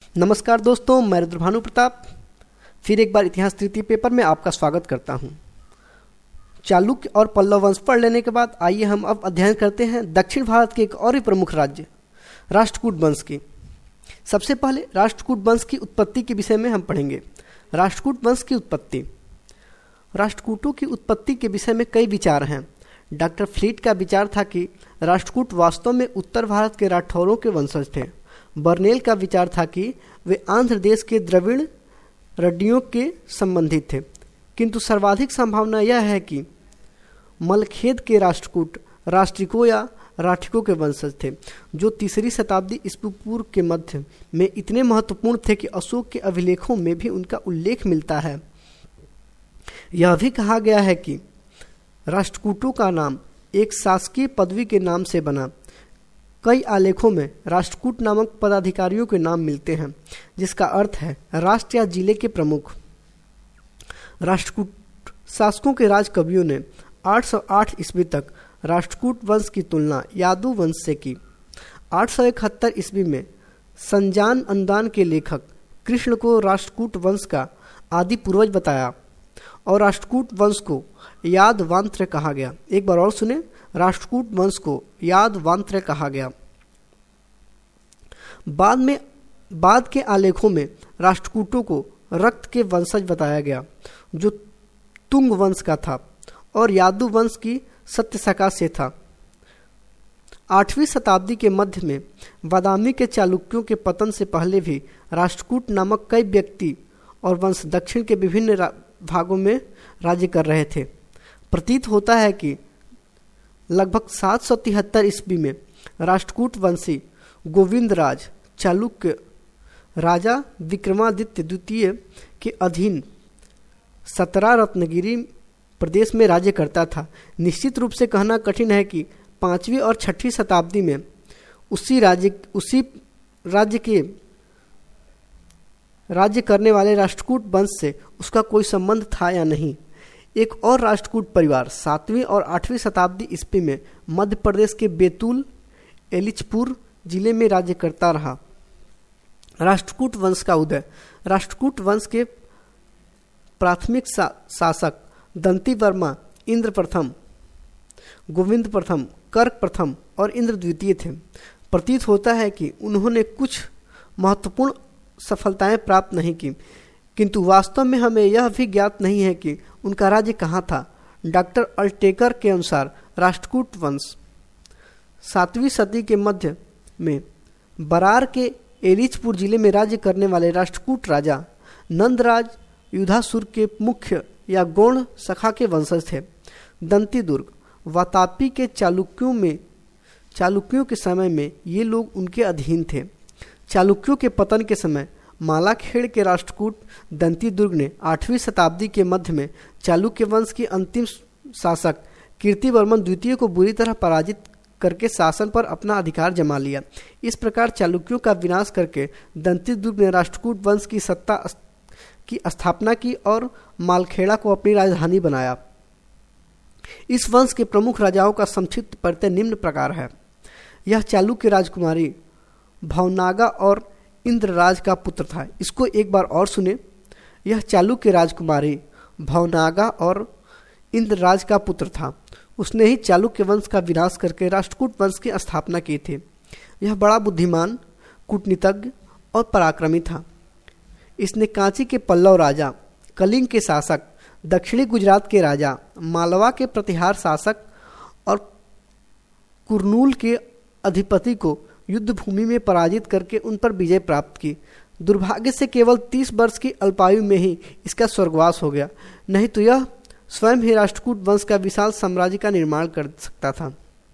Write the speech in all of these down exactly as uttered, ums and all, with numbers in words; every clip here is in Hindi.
नमस्कार दोस्तों, मैं रुद्रभानु प्रताप फिर एक बार इतिहास तृतीय पेपर में आपका स्वागत करता हूं। चालुक्य और पल्लव वंश पढ़ लेने के बाद आइए हम अब अध्ययन करते हैं दक्षिण भारत के एक और ही प्रमुख राज्य राष्ट्रकूट वंश की। सबसे पहले राष्ट्रकूट वंश की उत्पत्ति के विषय में हम पढ़ेंगे। राष्ट्रकूट वंश की उत्पत्ति। राष्ट्रकूटों की उत्पत्ति के विषय में कई विचार हैं। डॉक्टर फ्लीट का विचार था कि राष्ट्रकूट वास्तव में उत्तर भारत के राठौरों के वंशज थे। बर्नेल का विचार था कि वे आंध्र देश के द्रविड़ रड्डियों के संबंधित थे, किंतु सर्वाधिक संभावना यह है कि मलखेद के राष्ट्रकूट राष्ट्रिकों या राठिकों के वंशज थे, जो तीसरी शताब्दी ईस्वी पूर्व के मध्य में इतने महत्वपूर्ण थे कि अशोक के अभिलेखों में भी उनका उल्लेख मिलता है। यह भी कहा गया है कि राष्ट्रकूटों का नाम एक शासकीय पदवी के नाम से बना। कई आलेखों में राष्ट्रकूट नामक पदाधिकारियों के नाम मिलते हैं, जिसका अर्थ है राष्ट्र या जिले के प्रमुख। राष्ट्रकूट शासकों के राज कवियों ने आठ सौ आठ ईस्वी तक राष्ट्रकूट वंश की तुलना यादव वंश से की। आठ सौ इकहत्तर ईस्वी में संजान अंदान के लेखक कृष्ण को राष्ट्रकूट वंश का आदि पूर्वज बताया और राष्ट्रकूट वंश को यादवांत्र कहा गया। एक बार और सुने, राष्ट्रकूट वंश को यादवांत्र कहा गया। बाद में बाद के आलेखों में राष्ट्रकूटों को रक्त के वंशज बताया गया, जो तुंग वंश का था और यादव वंश की सत्यसका से था। आठवीं शताब्दी के मध्य में बादामी के चालुक्यों के पतन से पहले भी राष्ट्रकूट नामक कई व्यक्ति और वंश दक्षिण के विभिन्न भागों में राज्य कर रहे थे। प्रतीत होता है कि लगभग सात सौ तिहत्तर ईस्वी में राष्ट्रकूट वंशी गोविंदराज चालुक्य राजा विक्रमादित्य द्वितीय के अधीन सतरा रत्नगिरी प्रदेश में राज्य करता था। निश्चित रूप से कहना कठिन है कि पांचवी और छठी शताब्दी में उसी राज्य उसी राज्य के राज्य करने वाले राष्ट्रकूट वंश से उसका कोई संबंध था या नहीं। एक और राष्ट्रकूट परिवार सातवीं और आठवीं शताब्दी ईस्वी में मध्य प्रदेश के बैतूल एलिचपुर जिले में राज्य करता रहा। राष्ट्रकूट वंश का उदय। राष्ट्रकूट वंश के प्राथमिक सा, शासक दंती वर्मा इंद्र प्रथम, गोविंद प्रथम, कर्क प्रथम और इंद्र द्वितीय थे। प्रतीत होता है कि उन्होंने कुछ महत्वपूर्ण सफलताएं प्राप्त नहीं की, किंतु वास्तव में हमें यह भी ज्ञात नहीं है कि उनका राज्य कहाँ था। डॉक्टर अल्टेकर के अनुसार राष्ट्रकूट वंश सातवीं सदी के मध्य में बरार के एलिचपुर जिले में राज्य करने वाले राष्ट्रकूट राजा नंदराज युधासुर के मुख्य या गौण सखा के वंशज थे। दंती दुर्ग वातापी के चालुक्यों में चालुक्यों के समय में ये लोग उनके अधीन थे। चालुक्यों के पतन के समय मालाखेड़ के राष्ट्रकूट दंती दुर्ग ने आठवीं शताब्दी के मध्य में चालुक्य वंश की अंतिम शासक कीर्तिवर्मन द्वितीय को बुरी तरह पराजित करके शासन पर अपना अधिकार जमा लिया। इस प्रकार चालुक्यों का विनाश करके दंती दुर्ग ने राष्ट्रकूट वंश की सत्ता की स्थापना की और मालखेड़ा को अपनी राजधानी बनाया। इस वंश के प्रमुख राजाओं का संक्षिप्त परिचय निम्न प्रकार है। यह चालुक्य राजकुमारी भवनागा और इंद्रराज का पुत्र था। इसको एक बार और सुने। यह चालुक्य राजकुमारी भवनागा और इंद्रराज का पुत्र था। उसने ही चालुक्य वंश का विनाश करके राष्ट्रकूट वंश की स्थापना की थी। यह बड़ा बुद्धिमान, कूटनीतिज्ञ और पराक्रमी था। इसने कांची के पल्लव राजा, कलिंग के शासक, दक्षिणी गुजरात के राजा, मालवा के प्रतिहार शासक और कुरनूल के अधिपति को युद्ध भूमि में पराजित करके उन पर विजय प्राप्त की। दुर्भाग्य से केवल तीस वर्ष की अल्पायु में ही इसका स्वर्गवास हो गया, नहीं तो यह स्वयं ही राष्ट्रकूट वंश का विशाल साम्राज्य का निर्माण कर सकता था।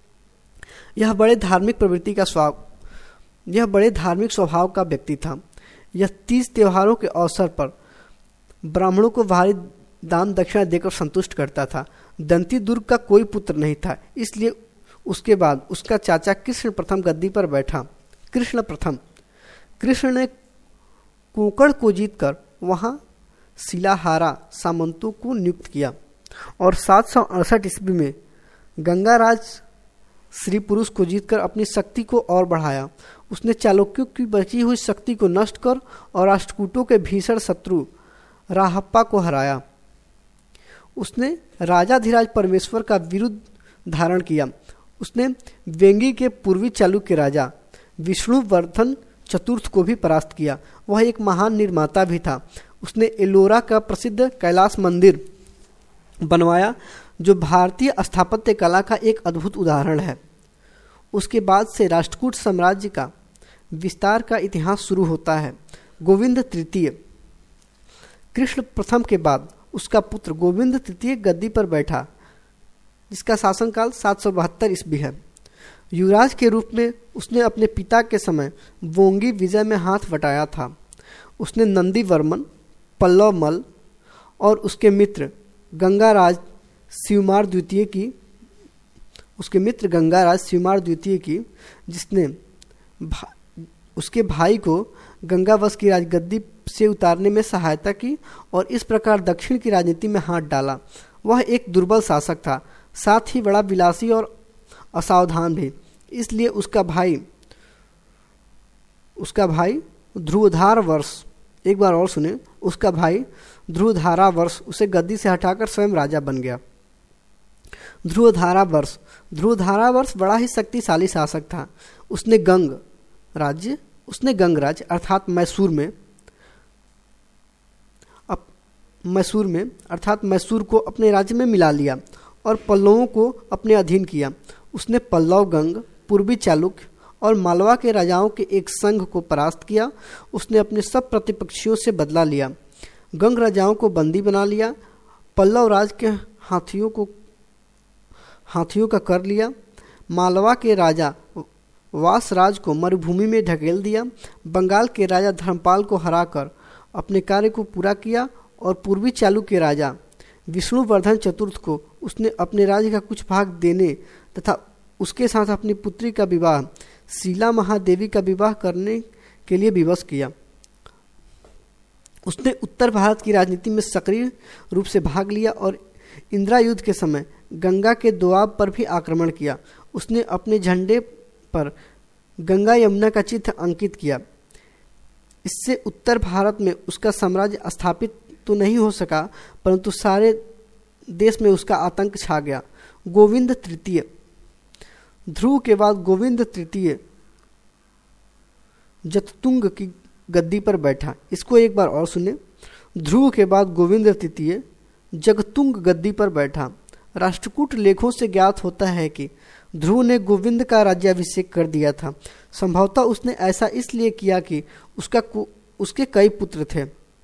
यह बड़े धार्मिक प्रवृत्ति का स्वभाव यह बड़े धार्मिक स्वभाव का व्यक्ति था। यह तीज त्योहारों के अवसर पर ब्राह्मणों को भारी दान दक्षिणा देकर संतुष्ट करता था। दंती दुर्ग का कोई पुत्र नहीं था, इसलिए उसके बाद उसका चाचा कृष्ण प्रथम गद्दी पर बैठा। कृष्ण प्रथम कृष्ण ने कोंकण को जीतकर वहां शिलाहारा सामंतों को नियुक्त किया और सात सौ अड़सठ ईस्वी में गंगाराज स्त्री पुरुष को जीतकर अपनी शक्ति को और बढ़ाया। उसने चालुक्यों की बची हुई शक्ति को नष्ट कर और राष्ट्रकूटों के भीषण शत्रु राहप्पा को हराया। उसने राजाधिराज परमेश्वर का विरुद्ध धारण किया। उसने वेंगी के पूर्वी चालुक्य राजा विष्णुवर्धन चतुर्थ को भी परास्त किया। वह एक महान निर्माता भी था। उसने एलोरा का प्रसिद्ध कैलाश मंदिर बनवाया, जो भारतीय स्थापत्य कला का एक अद्भुत उदाहरण है। उसके बाद से राष्ट्रकूट साम्राज्य का विस्तार का इतिहास शुरू होता है। गोविंद तृतीय कृष्ण प्रथम के बाद उसका पुत्र गोविंद तृतीय गद्दी पर बैठा, जिसका शासनकाल सात सौ बहत्तर ईस्वी है। युवराज के रूप में उसने अपने पिता के समय वोंगी विजय में हाथ बटाया था। उसने नंदी वर्मन, पल्लव मल और उसके मित्र गंगाराज शिवमार द्वितीय की उसके मित्र गंगाराज शिवमार द्वितीय की जिसने भा, उसके भाई को गंगावश की राजगद्दी से उतारने में सहायता की और इस प्रकार दक्षिण की राजनीति में हाथ डाला। वह एक दुर्बल शासक था, साथ ही बड़ा विलासी और असावधान भी। इसलिए उसका भाई उसका भाई ध्रुवधार वर्ष एक बार और सुने उसका भाई ध्रुवधारा वर्ष उसे गद्दी से हटाकर स्वयं राजा बन गया। ध्रुवधारा वर्ष ध्रुवधारा वर्ष बड़ा ही शक्तिशाली शासक था। उसने गंग राज्य उसने गंग राज्य अर्थात मैसूर में अप, मैसूर में अर्थात मैसूर को अपने राज्य में मिला लिया और पल्लवों को अपने अधीन किया। उसने पल्लव, गंग, पूर्वी चालुक्य और मालवा के राजाओं के एक संघ को परास्त किया। उसने अपने सब प्रतिपक्षियों से बदला लिया। गंग राजाओं को बंदी बना लिया। पल्लव राज के हाथियों को हाथियों का कर लिया। मालवा के राजा वासराज को मरुभूमि में ढकेल दिया। बंगाल के राजा धर्मपाल को हराकर अपने कार्य को पूरा किया और पूर्वी चालुक्य के राजा विष्णुवर्धन चतुर्थ को उसने अपने राज्य का कुछ भाग देने तथा उसके साथ अपनी पुत्री का विवाह शीला महादेवी का विवाह करने के लिए विवश किया। उसने उत्तर भारत की राजनीति में सक्रिय रूप से भाग लिया और इंदिरा युद्ध के समय गंगा के दोआब पर भी आक्रमण किया। उसने अपने झंडे पर गंगा यमुना का चित्र अंकित किया। इससे उत्तर भारत में उसका साम्राज्य स्थापित तो नहीं हो सका, परंतु सारे देश में उसका आतंक छा गया। गोविंद तृतीय ध्रुव के बाद गोविंद तृतीय जततुंग की गद्दी पर बैठा। इसको एक बार और सुने। ध्रुव के बाद गोविंद तृतीय जगतुंग गद्दी पर बैठा। राष्ट्रकूट लेखों से ज्ञात होता है कि ध्रुव ने गोविंद का राज्याभिषेक कर दिया था। संभवतः उसने ऐसा इसलिए किया कि उसका उसके कई पुत्र थे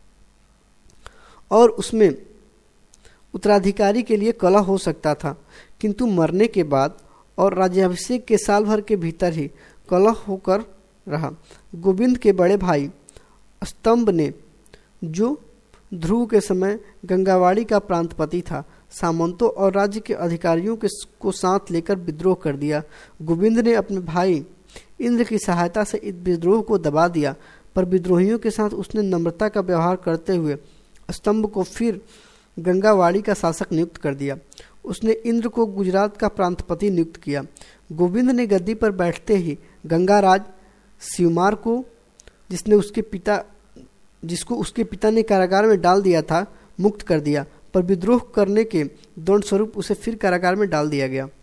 और उसमें उत्तराधिकारी के लिए कलह हो सकता था, किंतु मरने के बाद और राज्याभिषेक के साल भर के भीतर ही कलह होकर रहा। गोविंद के बड़े भाई स्तंभ ने, जो ध्रुव के समय गंगावाड़ी का प्रांतपति था, सामंतों और राज्य के अधिकारियों के को साथ लेकर विद्रोह कर दिया। गोविंद ने अपने भाई इंद्र की सहायता से इस विद्रोह को दबा दिया, पर विद्रोहियों के साथ उसने नम्रता का व्यवहार करते हुए स्तंभ को फिर गंगावाड़ी का शासक नियुक्त कर दिया। उसने इंद्र को गुजरात का प्रांतपति नियुक्त किया। गोविंद ने गद्दी पर बैठते ही गंगाराज शिवमार को, जिसने उसके पिता जिसको उसके पिता ने कारागार में डाल दिया था, मुक्त कर दिया, पर विद्रोह करने के दंड स्वरूप उसे फिर कारागार में डाल दिया गया।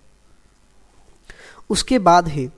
उसके बाद ही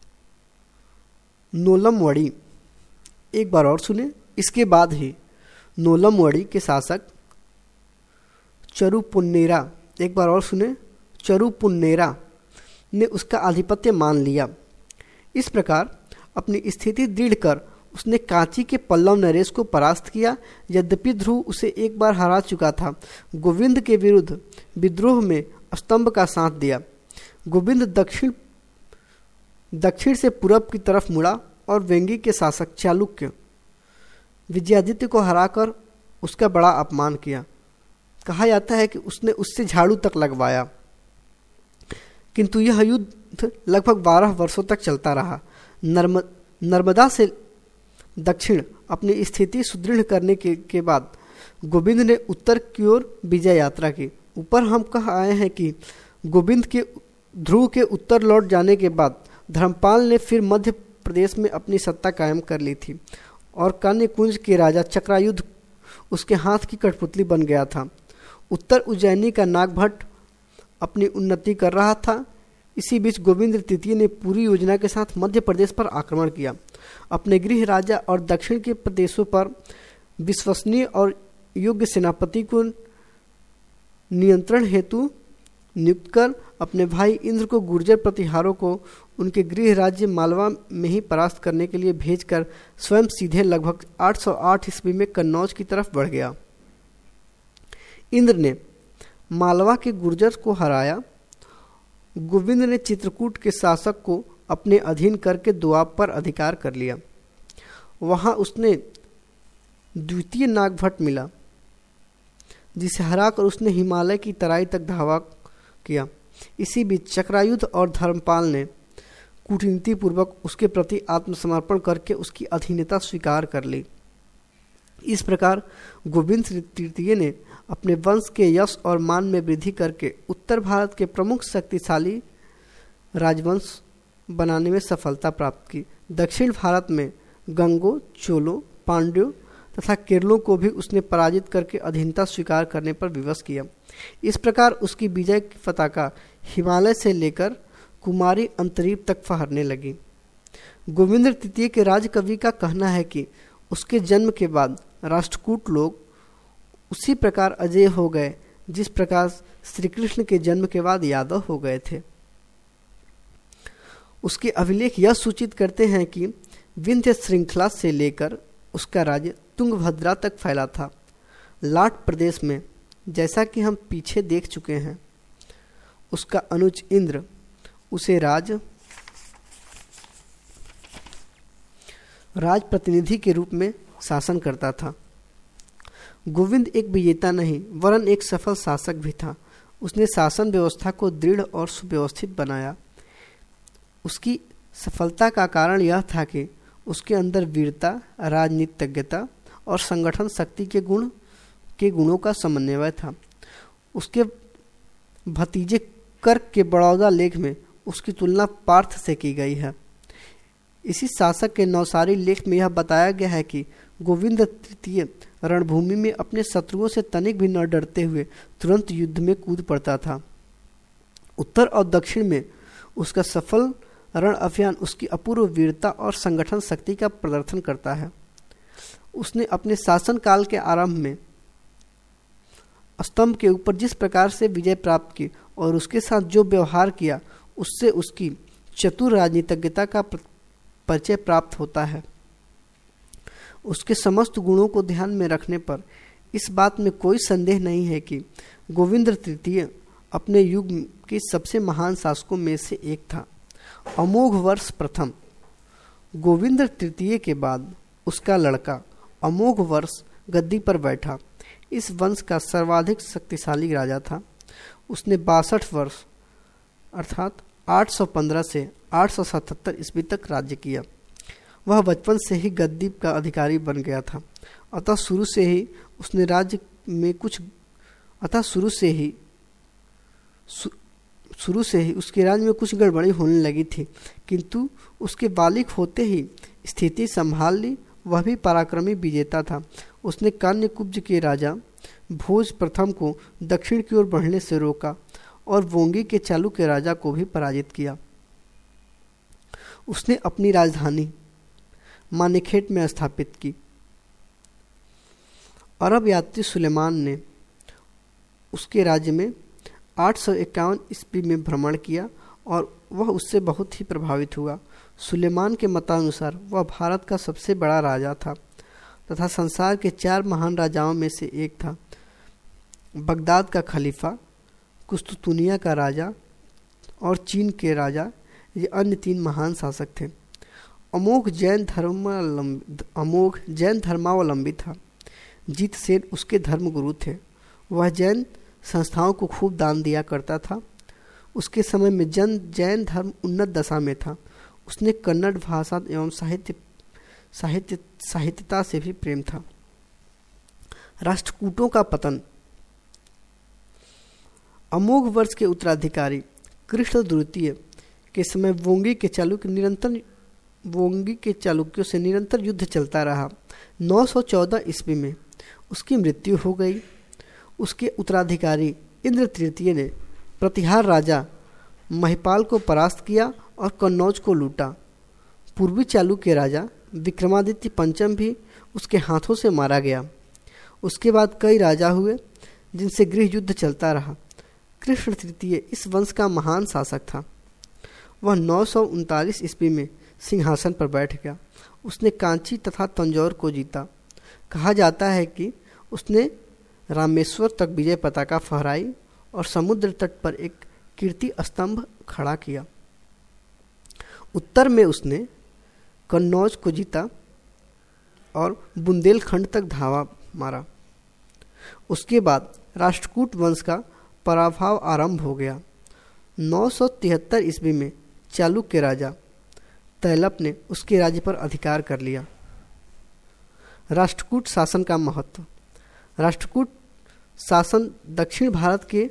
नोलमवड़ी एक बार और सुने इसके बाद ही नोलमवड़ी के शासक चरुपुन्नेरा एक बार और सुने चरुपुन्नेरा ने उसका आधिपत्य मान लिया। इस प्रकार अपनी स्थिति दृढ़ कर उसने कांची के पल्लव नरेश को परास्त किया। यद्यपि ध्रुव उसे एक बार हरा चुका था। गोविंद के विरुद्ध विद्रोह में स्तंभ का साथ दिया। गोविंद दक्षिण दक्षिण से पूरब की तरफ मुड़ा और वेंगी के शासक चालुक्य विजयादित्य को हराकर उसका बड़ा अपमान किया। कहा जाता है कि उसने उससे झाड़ू तक लगवाया, किंतु यह युद्ध लगभग बारह वर्षों तक चलता रहा। नर्म नर्मदा से दक्षिण अपनी स्थिति सुदृढ़ करने के, के बाद गोविंद ने उत्तर की ओर विजय यात्रा की। ऊपर हम कह आए हैं कि गोविंद के ध्रुव के उत्तर लौट जाने के बाद धर्मपाल ने फिर मध्य प्रदेश में अपनी सत्ता कायम कर ली थी और कान्यकुंज के राजा चक्रायुध उसके हाथ की कठपुतली बन गया था। उत्तर उज्जैनी का नागभट्ट अपनी उन्नति कर रहा था। इसी बीच गोविंद तृतीय ने पूरी योजना के साथ मध्य प्रदेश पर आक्रमण किया। अपने गृह राजा और दक्षिण के प्रदेशों पर विश्वसनीय और योग्य सेनापति को नियंत्रण हेतु नियुक्त कर अपने भाई इंद्र को गुर्जर प्रतिहारों को उनके गृह राज्य मालवा में ही परास्त करने के लिए भेजकर स्वयं सीधे लगभग आठ सौ आठ ईस्वी में कन्नौज की तरफ बढ़ गया। इंद्र ने मालवा के गुर्जर को हराया। गोविंद ने चित्रकूट के शासक को अपने अधीन करके दोआब पर अधिकार कर लिया। वहां उसने द्वितीय नागभट्ट मिला, जिसे हराकर उसने हिमालय की तराई तक धावा किया। इसी बीच चक्रायुध और धर्मपाल ने कूटनीति पूर्वक उसके प्रति आत्मसमर्पण करके उसकी अधीनता स्वीकार कर ली। इस प्रकार गोविंद तृतीय ने अपने वंश के यश और मान में वृद्धि करके उत्तर भारत के प्रमुख शक्तिशाली राजवंश बनाने में सफलता प्राप्त की। दक्षिण भारत में गंगों, चोलों, पांड्यों तथा केरलों को भी उसने पराजित करके अधीनता स्वीकार करने पर विवश किया। इस प्रकार उसकी विजय की पताका हिमालय से लेकर कुमारी अंतरीप तक फहरने लगी। गोविंद तृतीय के राजकवि का कहना है कि उसके जन्म के बाद राष्ट्रकूट लोग उसी प्रकार अजय हो गए जिस प्रकार श्री कृष्ण के जन्म के बाद यादव हो गए थे। उसके अभिलेख यह सूचित करते हैं कि विंध्य श्रृंखला से लेकर उसका राज्य तुंगभद्रा तक फैला था। लाट प्रदेश में, जैसा कि हम पीछे देख चुके हैं, उसका अनुज इंद्र उसे राज राज प्रतिनिधि के रूप में शासन करता था। गोविंद एक विजेता नहीं वरन एक सफल शासक भी था। उसने शासन व्यवस्था को दृढ़ और सुव्यवस्थित बनाया। उसकी सफलता का कारण यह था कि उसके अंदर वीरता, राजनीतिज्ञता और संगठन शक्ति के गुण के गुणों का समन्वय था। उसके भतीजे कर्क के बड़ौदा लेख में उसकी तुलना पार्थ से की गई है। इसी शासक के नवसारी लेख में यह बताया गया है कि गोविंद तृतीय रणभूमि में अपने शत्रुओं से तनिक भी न डरते हुए तुरंत युद्ध में कूद पड़ता था। उत्तर और दक्षिण में उसका सफल रण अभियान उसकी अपूर्व वीरता और संगठन शक्ति का प्रदर्शन करता है। उसने अपने शासन काल के आरंभ में स्तंभ के ऊपर जिस प्रकार से विजय प्राप्त की और उसके साथ जो व्यवहार किया, उससे उसकी चतुर राजनीतिज्ञता का परिचय प्राप्त होता है। उसके समस्त गुणों को ध्यान में रखने पर इस बात में कोई संदेह नहीं है कि गोविंद तृतीय अपने युग के सबसे महान शासकों में से एक था। अमोघ वर्ष प्रथम गोविंद तृतीय के बाद उसका लड़का अमोघ वर्ष गद्दी पर बैठा। इस वंश का सर्वाधिक शक्तिशाली राजा था। उसने बासठ वर्ष अर्थात आठ सौ पंद्रह से आठ सौ सतहत्तर ईस्वी तक राज्य किया। वह बचपन से ही गद्दी का अधिकारी बन गया था। अतः शुरू से ही उसने राज्य में कुछ अतः शुरू से ही शुरू से ही उसके राज्य में कुछ गड़बड़ी होने लगी थी, किंतु उसके बालिक होते ही स्थिति संभाल ली। वह भी पराक्रमी विजेता था। उसने कान्यकुब्ज के राजा भोज प्रथम को दक्षिण की ओर बढ़ने से रोका और वोंगी के चालू के राजा को भी पराजित किया। उसने अपनी राजधानी मानेखेट में स्थापित की। अरब यात्री सुलेमान ने उसके राज्य में आठ सौ इक्यावन ईस्वी में भ्रमण किया और वह उससे बहुत ही प्रभावित हुआ। सुलेमान के मतानुसार वह भारत का सबसे बड़ा राजा था तथा संसार के चार महान राजाओं में से एक था। बगदाद का खलीफा, कुस्तुतुनिया का राजा और चीन के राजा, ये अन्य तीन महान शासक थे। अमोघ जैन धर्मावलंबी अमोघ जैन धर्मावलंबी था। जीतसेन उसके धर्मगुरु थे। वह जैन संस्थाओं को खूब दान दिया करता था। उसके समय में जन जैन धर्म उन्नत दशा में था। उसने कन्नड़ भाषा एवं साहित्य साहित्य साहित्यता से भी प्रेम था। राष्ट्रकूटों का पतन। अमोघ वर्ष के उत्तराधिकारी कृष्ण द्वितीय के समय वोंगी के चालुक्य निरंतर वोंगी के चालुक्यों से निरंतर युद्ध चलता रहा। नौ सौ चौदह ईस्वी में उसकी मृत्यु हो गई। उसके उत्तराधिकारी इंद्र तृतीय ने प्रतिहार राजा महिपाल को परास्त किया और कन्नौज को लूटा। पूर्वी चालुक्य राजा विक्रमादित्य पंचम भी उसके हाथों से मारा गया। उसके बाद कई राजा हुए जिनसे गृह युद्ध चलता रहा। कृष्ण तृतीय इस वंश का महान शासक था। वह नौ सौ उनतालीस ईस्वी में सिंहासन पर बैठ गया। उसने कांची तथा तंजौर को जीता। कहा जाता है कि उसने रामेश्वर तक विजय पताका फहराई और समुद्र तट पर एक कीर्ति स्तंभ खड़ा किया। उत्तर में उसने कन्नौज को जीता और बुंदेलखंड तक धावा मारा। उसके बाद राष्ट्रकूट वंश का पराभव आरंभ हो गया। नौ सौ तिहत्तर ईस्वी में चालुक्य राजा तैलप ने उसके राज्य पर अधिकार कर लिया। राष्ट्रकूट शासन का महत्व। राष्ट्रकूट शासन दक्षिण भारत के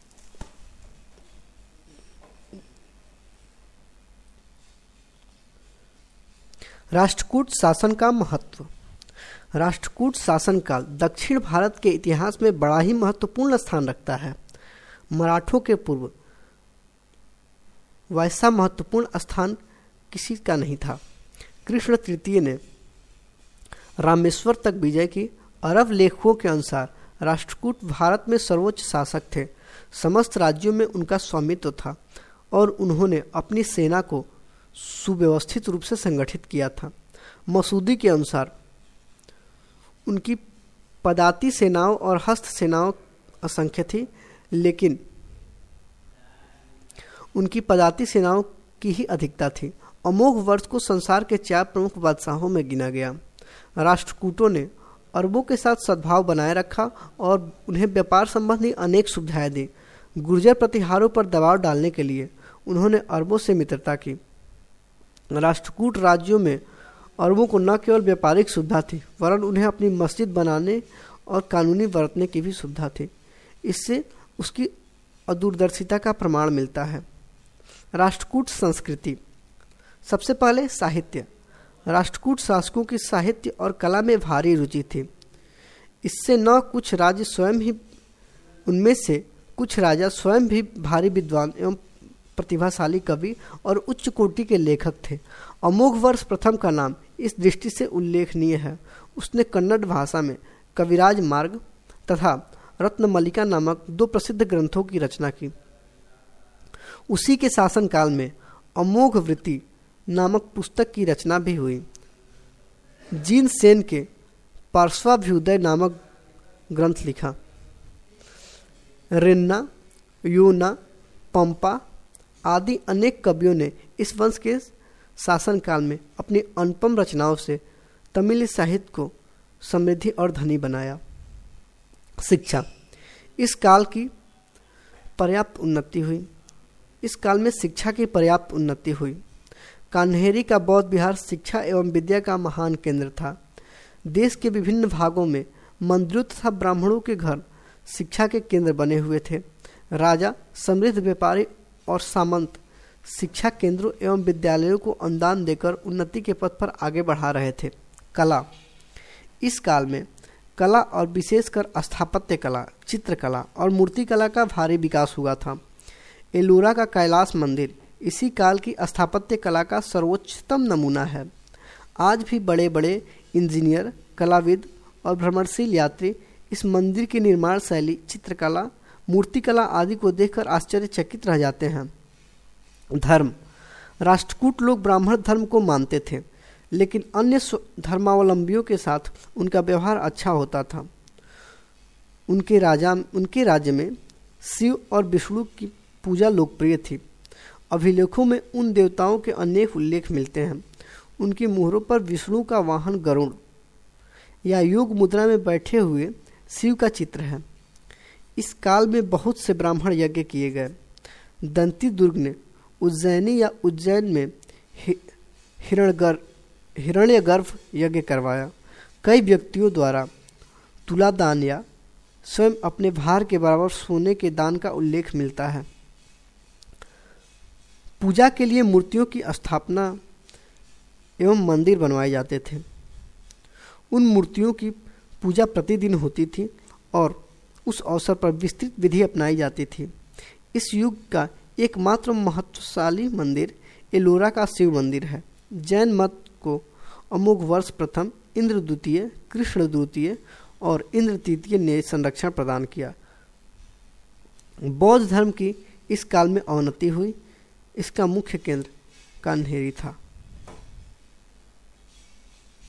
राष्ट्रकूट शासन का महत्व राष्ट्रकूट शासनकाल दक्षिण भारत के इतिहास में बड़ा ही महत्वपूर्ण स्थान रखता है। मराठों के पूर्व वैसा महत्वपूर्ण स्थान किसी का नहीं था। कृष्ण तृतीय ने रामेश्वर तक विजय की। अरब लेखकों के अनुसार राष्ट्रकूट भारत में सर्वोच्च शासक थे। समस्त राज्यों में उनका स्वामित्व था और उन्होंने अपनी सेना को सुव्यवस्थित रूप से संगठित किया था। मसूदी के अनुसार उनकी पदाती सेनाओं और हस्त सेनाओं असंख्य थी, लेकिन उनकी पदाती सेनाओं की ही अधिकता थी। अमोघ वर्ष को संसार के चार प्रमुख बादशाहों में गिना गया। राष्ट्रकूटों ने अरबों के साथ सद्भाव बनाए रखा और उन्हें व्यापार संबंधी अनेक सुविधाएं दी। गुर्जर प्रतिहारों पर दबाव डालने के लिए उन्होंने अरबों से मित्रता की। राष्ट्रकूट राज्यों में अरबों को न केवल व्यापारिक सुविधा थी, वरन उन्हें अपनी मस्जिद बनाने और कानूनी बरतने की भी सुविधा थी। इससे उसकी अदूरदर्शिता का प्रमाण मिलता है। राष्ट्रकूट संस्कृति। सबसे पहले साहित्य। राष्ट्रकूट शासकों की साहित्य और कला में भारी रुचि थी। इससे न कुछ राज्य स्वयं ही उनमें से कुछ राजा स्वयं भी भारी विद्वान एवं प्रतिभाशाली कवि और उच्च कोटि के लेखक थे। अमोघ वर्ष प्रथम का नाम इस दृष्टि से उल्लेखनीय है। उसने कन्नड़ भाषा में कविराज मार्ग तथा रत्नमलिका नामक दो प्रसिद्ध ग्रंथों की रचना की। उसी के शासनकाल में अमोघ वृत्ति नामक पुस्तक की रचना भी हुई। जीन सेन के पार्श्वाभ्युदय नामक ग्रंथ लिखा। रेन्ना, योना, पंपा आदि अनेक कवियों ने इस वंश के शासनकाल में अपनी अनुपम रचनाओं से तमिल साहित्य को समृद्धि और धनी बनाया। शिक्षा। इस काल की पर्याप्त उन्नति हुई इस काल में शिक्षा की पर्याप्त उन्नति हुई। कान्हेरी का बौद्ध विहार शिक्षा एवं विद्या का महान केंद्र था। देश के विभिन्न भागों में मंदिरों तथा ब्राह्मणों के घर शिक्षा के केंद्र बने हुए थे। राजा, समृद्ध व्यापारी और सामंत शिक्षा केंद्रों एवं विद्यालयों को अनुदान देकर उन्नति के पथ पर आगे बढ़ा रहे थे। कला। इस काल में कला और विशेषकर स्थापत्य कला, चित्रकला और मूर्तिकला का भारी विकास हुआ था। एलोरा का कैलाश मंदिर इसी काल की स्थापत्य कला का सर्वोच्चतम नमूना है। आज भी बड़े बड़े इंजीनियर, कलाविद और भ्रमणशील यात्री इस मंदिर की निर्माण शैली, चित्रकला, मूर्तिकला आदि को देखकर आश्चर्यचकित रह जाते हैं। धर्म। राष्ट्रकूट लोग ब्राह्मण धर्म को मानते थे, लेकिन अन्य धर्मावलंबियों के साथ उनका व्यवहार अच्छा होता था। उनके राजा उनके राज्य में शिव और विष्णु की पूजा लोकप्रिय थी। अभिलेखों में उन देवताओं के अनेक उल्लेख मिलते हैं। उनकी मुहरों पर विष्णु का वाहन गरुड़ या योग मुद्रा में बैठे हुए शिव का चित्र है। इस काल में बहुत से ब्राह्मण यज्ञ किए गए। दंती दुर्ग ने उज्जैनी या उज्जैन में हिरण्यगर हिरण्यगर्भ यज्ञ करवाया। कई व्यक्तियों द्वारा तुलादान या स्वयं अपने भार के बराबर सोने के दान का उल्लेख मिलता है। पूजा के लिए मूर्तियों की स्थापना एवं मंदिर बनवाए जाते थे। उन मूर्तियों की पूजा प्रतिदिन होती थी और उस अवसर पर विस्तृत विधि अपनाई जाती थी। इस युग का एकमात्र महत्वशाली मंदिर एलोरा का शिव मंदिर है। जैन मत को अमोघ वर्ष प्रथम, इंद्र द्वितीय, कृष्ण द्वितीय और इंद्र तृतीय ने संरक्षण प्रदान किया। बौद्ध धर्म की इस काल में अवनति हुई। इसका मुख्य केंद्र कान्हेरी था।